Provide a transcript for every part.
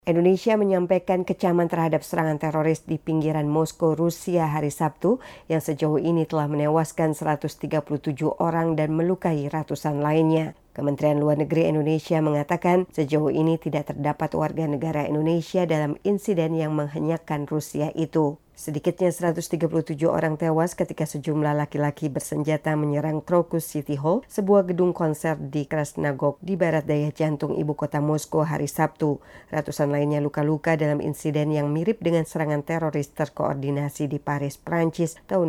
Indonesia menyampaikan kecaman terhadap serangan teroris di pinggiran Moskow, Rusia hari Sabtu yang sejauh ini telah menewaskan 137 orang dan melukai ratusan lainnya. Kementerian Luar Negeri Indonesia mengatakan sejauh ini tidak terdapat warga negara Indonesia dalam insiden yang menghenyakkan Rusia itu. Sedikitnya 137 orang tewas ketika sejumlah laki-laki bersenjata menyerang Crocus City Hall, sebuah gedung konser di Krasnogorsk di barat daya jantung ibu kota Moskow hari Sabtu. Ratusan lainnya luka-luka dalam insiden yang mirip dengan serangan teroris terkoordinasi di Paris, Prancis tahun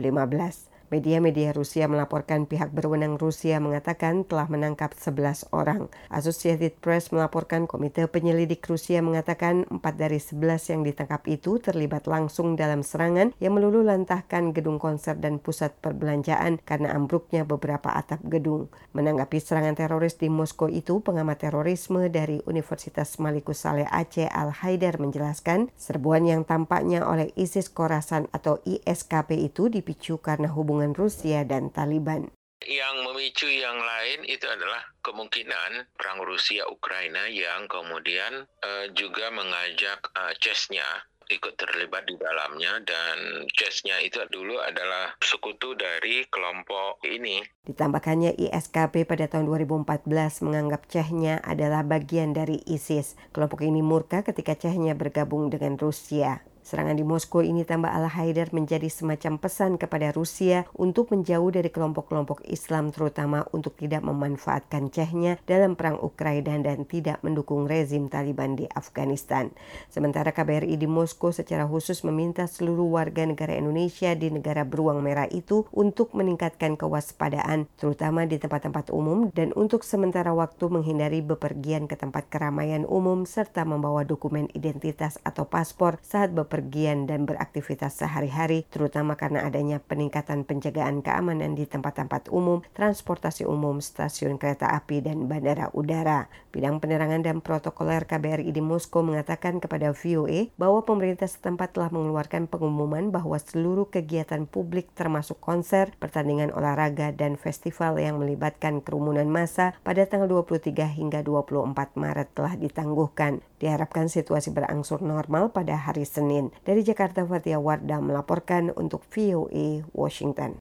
2015. Media-media Rusia melaporkan pihak berwenang Rusia mengatakan telah menangkap 11 orang. Associated Press melaporkan Komite Penyelidik Rusia mengatakan 4 dari 11 yang ditangkap itu terlibat langsung dalam serangan yang meluluhlantahkan gedung konser dan pusat perbelanjaan karena ambruknya beberapa atap gedung. Menanggapi serangan teroris di Moskow itu, pengamat terorisme dari Universitas Malikus Saleh Aceh Al-Haidar menjelaskan, serbuan yang tampaknya oleh ISIS Khorasan atau ISKP itu dipicu karena hubungan Rusia dan Taliban. Yang memicu yang lain itu adalah kemungkinan perang Rusia-Ukraina yang kemudian juga mengajak Chechnya ikut terlibat di dalamnya, dan Chechnya itu dulu adalah sekutu dari kelompok ini. Ditambahkannya ISKP pada tahun 2014 menganggap Chechnya adalah bagian dari ISIS. Kelompok ini murka ketika Chechnya bergabung dengan Rusia. Serangan di Moskow ini, tambah Al-Haidar, menjadi semacam pesan kepada Rusia untuk menjauh dari kelompok-kelompok Islam, terutama untuk tidak memanfaatkan Chechnya dalam perang Ukraina dan tidak mendukung rezim Taliban di Afghanistan. Sementara KBRI di Moskow secara khusus meminta seluruh warga negara Indonesia di negara beruang merah itu untuk meningkatkan kewaspadaan, terutama di tempat-tempat umum, dan untuk sementara waktu menghindari bepergian ke tempat keramaian umum serta membawa dokumen identitas atau paspor saat bepergian dan beraktivitas sehari-hari, terutama karena adanya peningkatan penjagaan keamanan di tempat-tempat umum, transportasi umum, stasiun kereta api, dan bandara udara. Bidang penerangan dan protokoler KBRI di Moskow mengatakan kepada VOA bahwa pemerintah setempat telah mengeluarkan pengumuman bahwa seluruh kegiatan publik termasuk konser, pertandingan olahraga, dan festival yang melibatkan kerumunan massa pada tanggal 23 hingga 24 Maret telah ditangguhkan. Diharapkan situasi berangsur normal pada hari Senin. Dari Jakarta, Fatia Wardah melaporkan untuk VOA Washington.